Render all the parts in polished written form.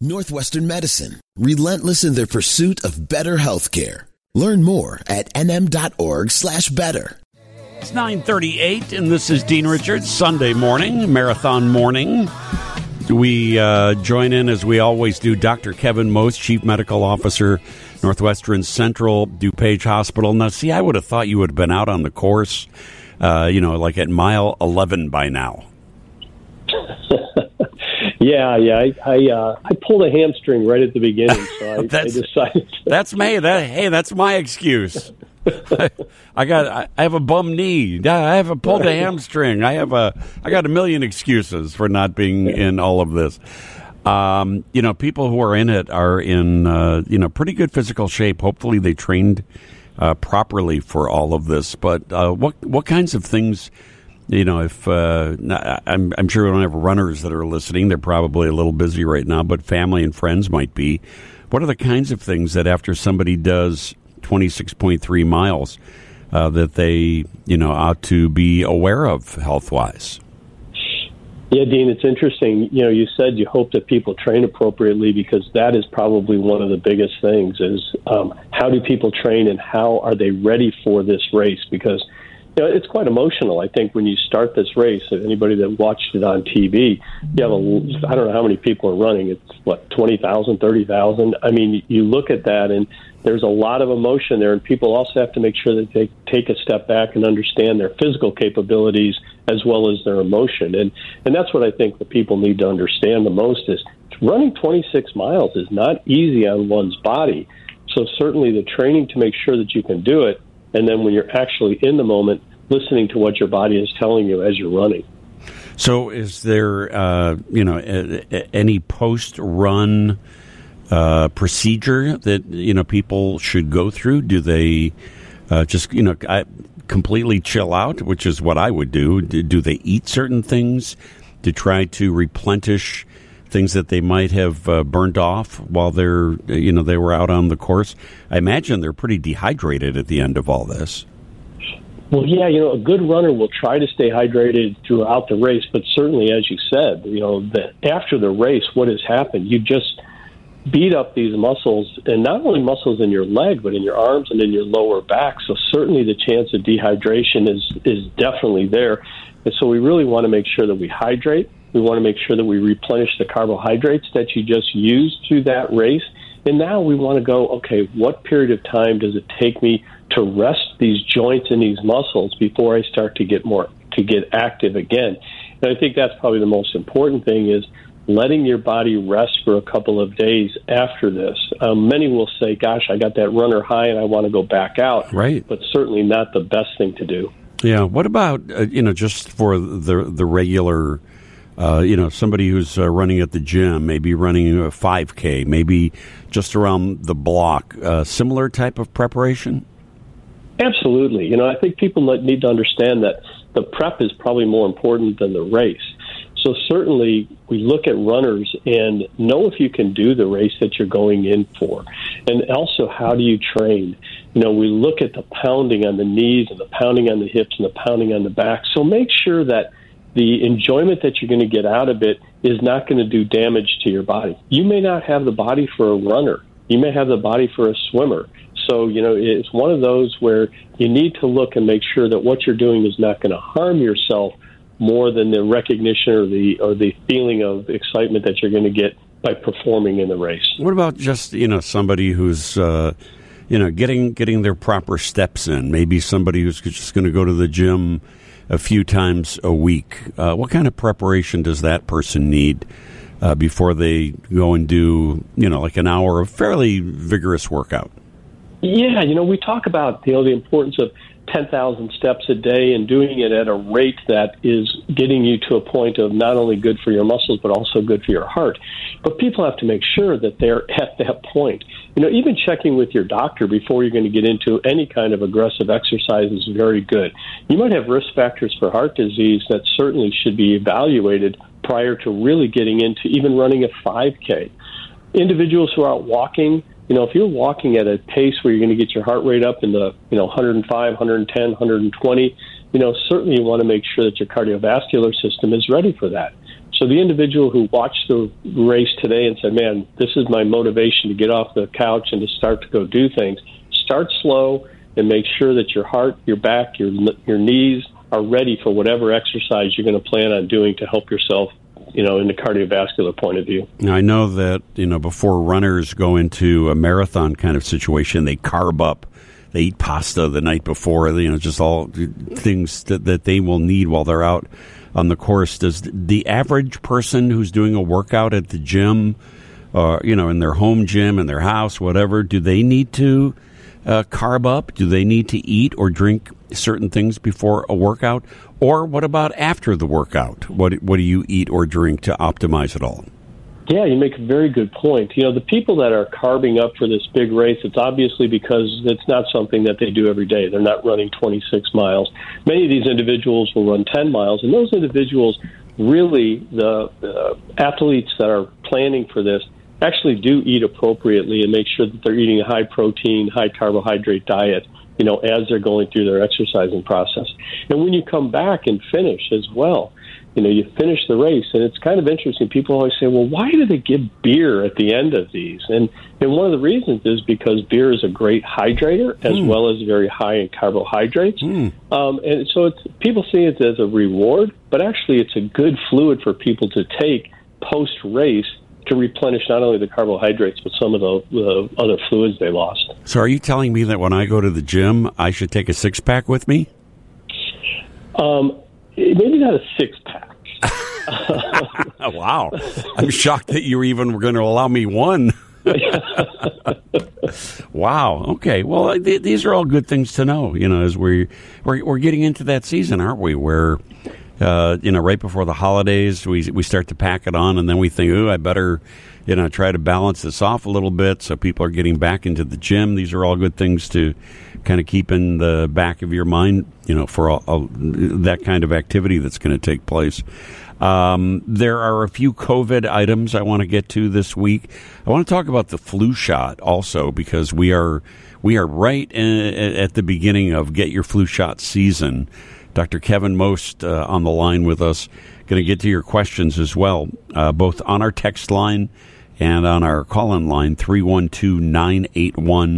Northwestern Medicine, relentless in their pursuit of better healthcare. Learn more at nm.org/better. It's 9:38, and this is Dean Richards, Sunday morning, marathon morning. We join in, as we always do, Dr. Kevin Most, Chief Medical Officer, Northwestern Central DuPage Hospital. Now, see, I would have thought you would have been out on the course, like at mile 11 by now. Yeah. I pulled a hamstring right at the beginning, so I decided. That's me. That's my excuse. I have a bum knee. I have pulled a hamstring. I got a million excuses for not being in all of this. People who are in it are in pretty good physical shape. Hopefully, they trained properly for all of this. But what kinds of things? If I'm sure we don't have runners that are listening, they're probably a little busy right now, but family and friends might be. What are the kinds of things that after somebody does 26.3 miles that they, ought to be aware of health-wise? Yeah, Dean, it's interesting. You said you hope that people train appropriately, because that is probably one of the biggest things is how do people train and how are they ready for this race? Because it's quite emotional, I think, when you start this race. Anybody that watched it on TV, you have I don't know how many people are running. It's, 20,000, 30,000? I mean, you look at that, and there's a lot of emotion there, and people also have to make sure that they take a step back and understand their physical capabilities as well as their emotion. And that's what I think the people need to understand the most is running 26 miles is not easy on one's body. So certainly the training to make sure that you can do it, and then when you're actually in the moment, listening to what your body is telling you as you're running. So is there, any post-run procedure that, people should go through? Do they just, completely chill out, which is what I would do? Do they eat certain things to try to replenish things that they might have burned off while they were out on the course? I imagine they're pretty dehydrated at the end of all this. Well, yeah, a good runner will try to stay hydrated throughout the race, but certainly, as you said, that after the race, what has happened? You just beat up these muscles, and not only muscles in your leg, but in your arms and in your lower back. So certainly the chance of dehydration is definitely there. And so we really want to make sure that we hydrate. We want to make sure that we replenish the carbohydrates that you just used through that race. And now we want to go, okay, what period of time does it take me to rest these joints and these muscles before I start to get active again? And I think that's probably the most important thing is letting your body rest for a couple of days after this. Many will say, gosh, I got that runner high and I want to go back out. Right. But certainly not the best thing to do. Yeah. What about, just for the regular, somebody who's running at the gym, maybe running a 5K, maybe just around the block, similar type of preparation? Absolutely. I think people need to understand that the prep is probably more important than the race. So certainly we look at runners and know if you can do the race that you're going in for. And also, how do you train? We look at the pounding on the knees and the pounding on the hips and the pounding on the back. So make sure that the enjoyment that you're going to get out of it is not going to do damage to your body. You may not have the body for a runner. You may have the body for a swimmer. So, it's one of those where you need to look and make sure that what you're doing is not going to harm yourself more than the recognition or the feeling of excitement that you're going to get by performing in the race. What about just, somebody who's, getting their proper steps in? Maybe somebody who's just going to go to the gym a few times a week. What kind of preparation does that person need before they go and do, like an hour of fairly vigorous workout? Yeah, we talk about, the importance of 10,000 steps a day and doing it at a rate that is getting you to a point of not only good for your muscles, but also good for your heart. But people have to make sure that they're at that point. Even checking with your doctor before you're going to get into any kind of aggressive exercise is very good. You might have risk factors for heart disease that certainly should be evaluated prior to really getting into even running a 5K. Individuals who are out walking, if you're walking at a pace where you're going to get your heart rate up in the 105, 110, 120, certainly you want to make sure that your cardiovascular system is ready for that. So the individual who watched the race today and said, man, this is my motivation to get off the couch and to start to go do things, start slow and make sure that your heart, your back, your knees are ready for whatever exercise you're going to plan on doing to help yourself, in the cardiovascular point of view. Now, I know that, before runners go into a marathon kind of situation, they carb up. They eat pasta the night before, just all things that they will need while they're out on the course. Does the average person who's doing a workout at the gym, in their home gym, in their house, whatever, do they need to carb up? Do they need to eat or drink certain things before a workout? Or what about after the workout? What do you eat or drink to optimize it all? Yeah, you make a very good point. The people that are carbing up for this big race, it's obviously because it's not something that they do every day. They're not running 26 miles. Many of these individuals will run 10 miles, and those individuals, really, the athletes that are planning for this, actually do eat appropriately and make sure that they're eating a high-protein, high-carbohydrate diet, as they're going through their exercising process. And when you come back and finish as well, you finish the race, and it's kind of interesting. People always say, well, why do they give beer at the end of these? And one of the reasons is because beer is a great hydrator as well as very high in carbohydrates. And so people see it as a reward, but actually it's a good fluid for people to take post-race to replenish not only the carbohydrates, but some of the other fluids they lost. So are you telling me that when I go to the gym, I should take a six-pack with me? Maybe not a six-pack. Wow. I'm shocked that you even were going to allow me one. Wow. Okay. Well, these are all good things to know, as we're getting into that season, aren't we, where right before the holidays, we start to pack it on, and then we think, I better, try to balance this off a little bit so people are getting back into the gym. These are all good things to kind of keep in the back of your mind, for all that kind of activity that's going to take place. There are a few COVID items I want to get to this week. I want to talk about the flu shot also, because we are right at the beginning of get your flu shot season. Dr. Kevin Most on the line with us. Going to get to your questions as well, both on our text line and on our call-in line, 312-981-7200.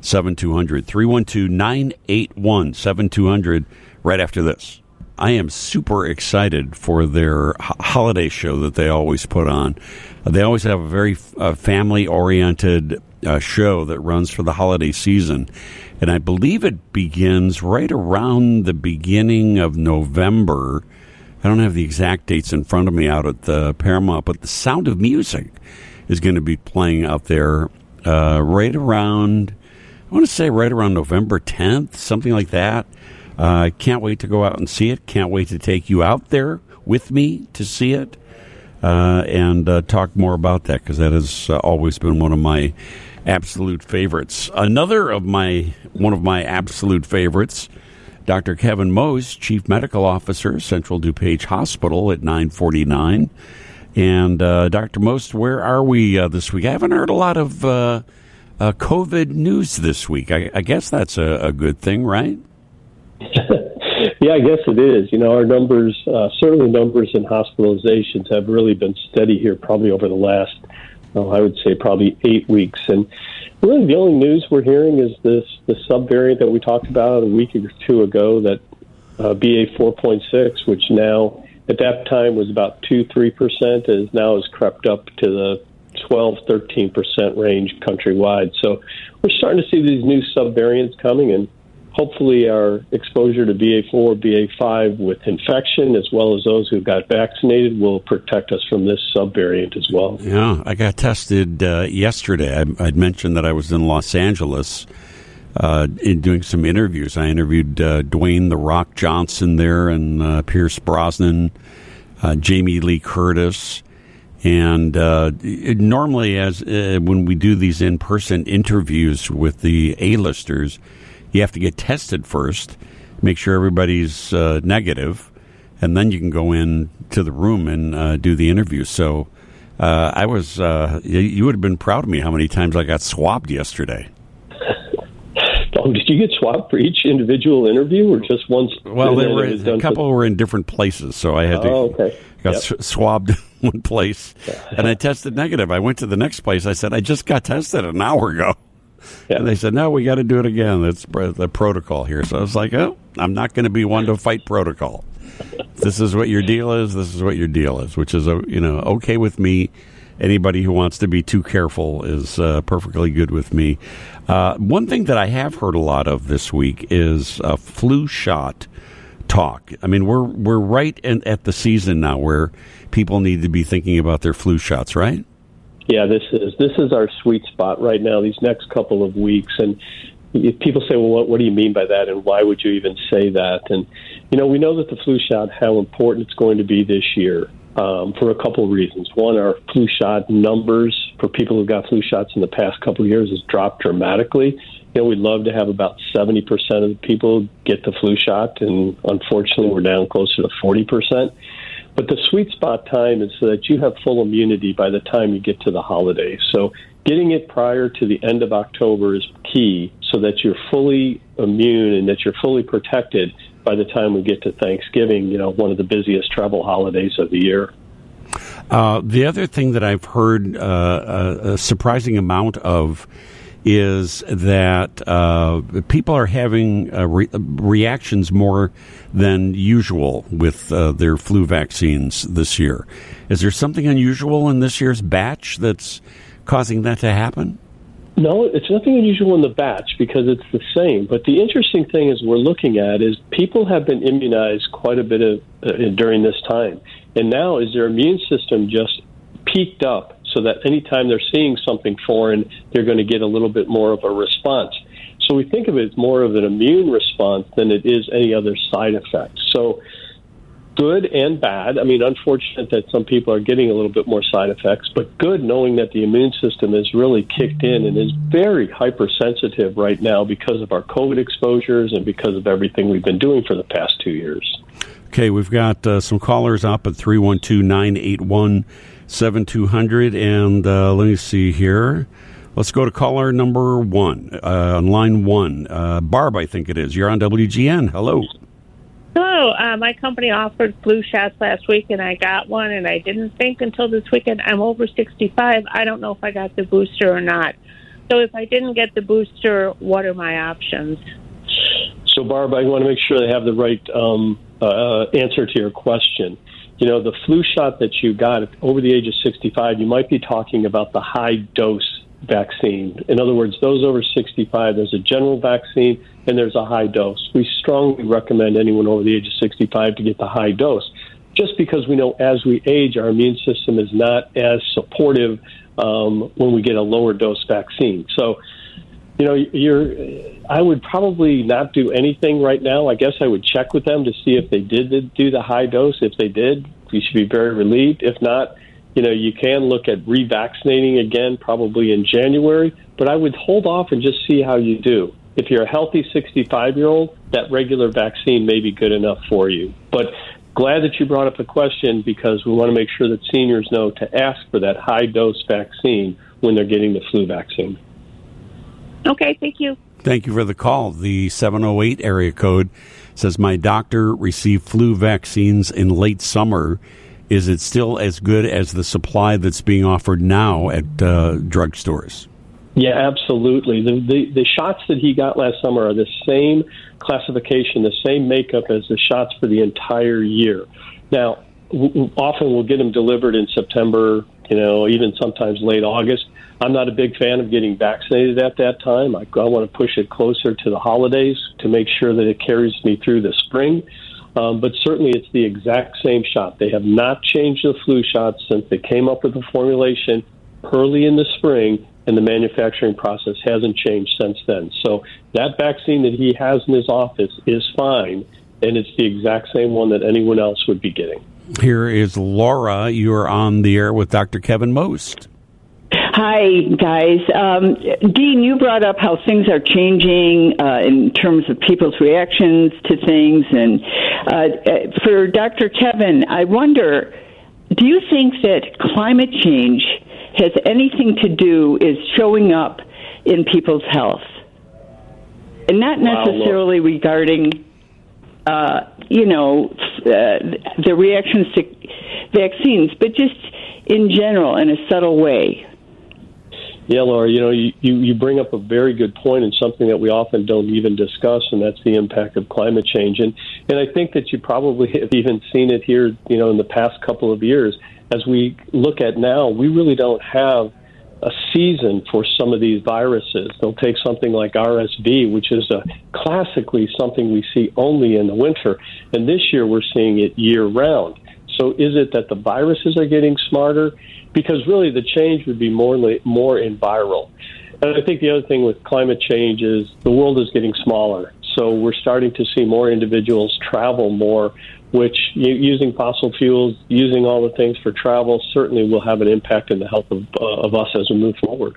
312-981-7200, right after this. I am super excited for their holiday show that they always put on. They always have a very family-oriented show that runs for the holiday season. And I believe it begins right around the beginning of November. I don't have the exact dates in front of me out at the Paramount, but the Sound of Music is going to be playing out there right around November 10th, something like that. I can't wait to go out and see it. Can't wait to take you out there with me to see it and talk more about that, because that has always been one of my absolute favorites. One of my absolute favorites, Dr. Kevin Most, Chief Medical Officer, Central DuPage Hospital at 949. And Dr. Most, where are we this week? I haven't heard a lot of COVID news this week. I guess that's a good thing, right? Yeah, I guess it is. Our numbers, certainly numbers in hospitalizations have really been steady here probably over the last, I would say probably 8 weeks. And really the only news we're hearing is the subvariant that we talked about a week or two ago, that BA 4.6, which now at that time was about 2-3%, is now has crept up to the 12-13% range countrywide. So we're starting to see these new subvariants coming, and hopefully our exposure to BA4, BA5 with infection, as well as those who got vaccinated, will protect us from this subvariant as well. Yeah, I got tested yesterday. I'd mentioned that I was in Los Angeles in doing some interviews. I interviewed Dwayne "The Rock" Johnson there, and Pierce Brosnan, Jamie Lee Curtis. And normally, when we do these in-person interviews with the A-listers, you have to get tested first, make sure everybody's negative, and then you can go in to the room and do the interview. So I was, you would have been proud of me how many times I got swabbed yesterday. Oh, Did you get swabbed for each individual interview, or just once? Well, a couple were in different places, so I had to got swabbed in one place, and I tested negative. I went to the next place. I said, I just got tested an hour ago. Yeah. And they said, no, we got to do it again. That's the protocol here. So I was like, oh, I'm not going to be one to fight protocol. This is what your deal is. This is what your deal is, which is, okay with me. Anybody who wants to be too careful is perfectly good with me. One thing that I have heard a lot of this week is flu shot talk. I mean, we're right at the season now where people need to be thinking about their flu shots, right? Yeah, this is our sweet spot right now, these next couple of weeks. And people say, well, what do you mean by that, and why would you even say that? And, we know that the flu shot, how important it's going to be this year for a couple of reasons. One, our flu shot numbers for people who got flu shots in the past couple of years has dropped dramatically. We'd love to have about 70% of the people get the flu shot, and unfortunately we're down closer to 40%. But the sweet spot time is so that you have full immunity by the time you get to the holidays. So getting it prior to the end of October is key so that you're fully immune and that you're fully protected by the time we get to Thanksgiving, one of the busiest travel holidays of the year. The other thing that I've heard a surprising amount of is that people are having reactions more than usual with their flu vaccines this year. Is there something unusual in this year's batch that's causing that to happen? No, it's nothing unusual in the batch because it's the same. But the interesting thing is we're looking at is people have been immunized quite a bit during this time. And now is their immune system just peaked up so that anytime they're seeing something foreign, they're going to get a little bit more of a response. So we think of it as more of an immune response than it is any other side effect. So good and bad. I mean, unfortunate that some people are getting a little bit more side effects, but good knowing that the immune system is really kicked in and is very hypersensitive right now because of our COVID exposures and because of everything we've been doing for the past 2 years. Okay, we've got some callers up at 312-981-7200, and let me see here. Let's go to caller number one, on line one. Barb, I think it is. You're on WGN. Hello. Hello. My company offered flu shots last week, and I got one, and I didn't think until this weekend. I'm over 65. I don't know if I got the booster or not. So if I didn't get the booster, what are my options? So, Barb, I want to make sure they have the right answer to your question. The flu shot that you got over the age of 65, you might be talking about the high-dose vaccine. In other words, those over 65, there's a general vaccine and there's a high dose. We strongly recommend anyone over the age of 65 to get the high dose, just because we know as we age, our immune system is not as supportive when we get a lower dose vaccine. So, I would probably not do anything right now. I guess I would check with them to see if they did do the high dose. If they did, you should be very relieved. If not, you can look at revaccinating again, probably in January, but I would hold off and just see how you do. If you're a healthy 65-year-old, that regular vaccine may be good enough for you. But glad that you brought up the question because we want to make sure that seniors know to ask for that high-dose vaccine when they're getting the flu vaccine. Okay, thank you. Thank you for the call. The 708 area code says, my doctor received flu vaccines in late summer. Is it still as good as the supply that's being offered now at drugstores? Yeah, absolutely. The shots that he got last summer are the same classification, the same makeup as the shots for the entire year. Now, often we'll get them delivered in September, even sometimes late August. I'm not a big fan of getting vaccinated at that time. I want to push it closer to the holidays to make sure that it carries me through the spring. But certainly it's the exact same shot. They have not changed the flu shots since they came up with the formulation early in the spring, and the manufacturing process hasn't changed since then. So that vaccine that he has in his office is fine, and it's the exact same one that anyone else would be getting. Here is Laura. You're on the air with Dr. Kevin Most. Hi, guys. Dean, you brought up how things are changing in terms of people's reactions to things. And for Dr. Kevin, I wonder, do you think that climate change has anything to do is showing up in people's health? and not necessarily regarding, the reactions to vaccines, but just in general, in a subtle way. Yeah, Laura, you bring up a very good point and something that we often don't even discuss, and that's the impact of climate change. And I think that you probably have even seen it here, in the past couple of years. As we look at now, we really don't have a season for some of these viruses. They'll take something like RSV, which is classically something we see only in the winter, and this year we're seeing it year-round. So is it that the viruses are getting smarter? Because really the change would be more in viral. And I think the other thing with climate change is the world is getting smaller. So we're starting to see more individuals travel more, which using fossil fuels, using all the things for travel, certainly will have an impact on the health of us as we move forward.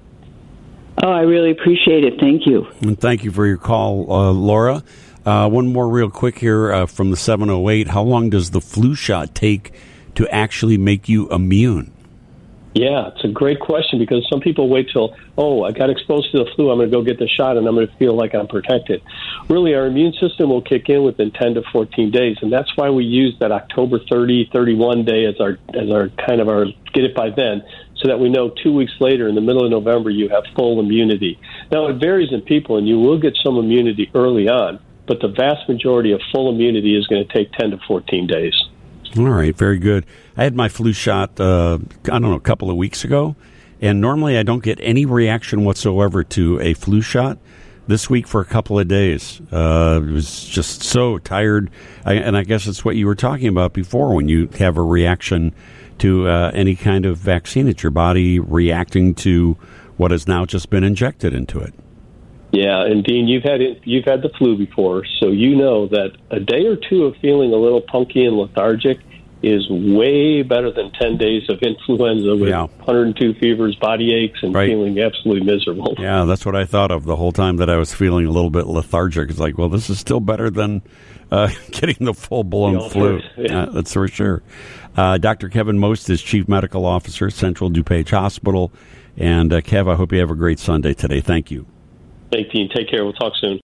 Oh, I really appreciate it. Thank you. And thank you for your call, Laura. One more real quick here from the 708. How long does the flu shot take to actually make you immune? Yeah, it's a great question because some people wait till, I got exposed to the flu, I'm going to go get the shot and I'm going to feel like I'm protected. Really, our immune system will kick in within 10 to 14 days, and that's why we use that October 30, 31 day as our kind of our get it by then, so that we know 2 weeks later in the middle of November you have full immunity. Now, it varies in people, and you will get some immunity early on, but the vast majority of full immunity is going to take 10 to 14 days. All right, very good. I had my flu shot, a couple of weeks ago, and normally I don't get any reaction whatsoever to a flu shot. This week for a couple of days, I was just so tired, and I guess it's what you were talking about before when you have a reaction to any kind of vaccine. It's your body reacting to what has now just been injected into it. Yeah, and Dean, you've had the flu before, so you know that a day or two of feeling a little punky and lethargic is way better than 10 days of influenza with 102 fevers, body aches, and feeling absolutely miserable. Yeah, that's what I thought of the whole time that I was feeling a little bit lethargic. It's like, well, this is still better than getting the full-blown flu. Yeah. That's for sure. Dr. Kevin Most is Chief Medical Officer, Central DuPage Hospital. And, Kev, I hope you have a great Sunday today. Thank you. Thank you. Take care. We'll talk soon.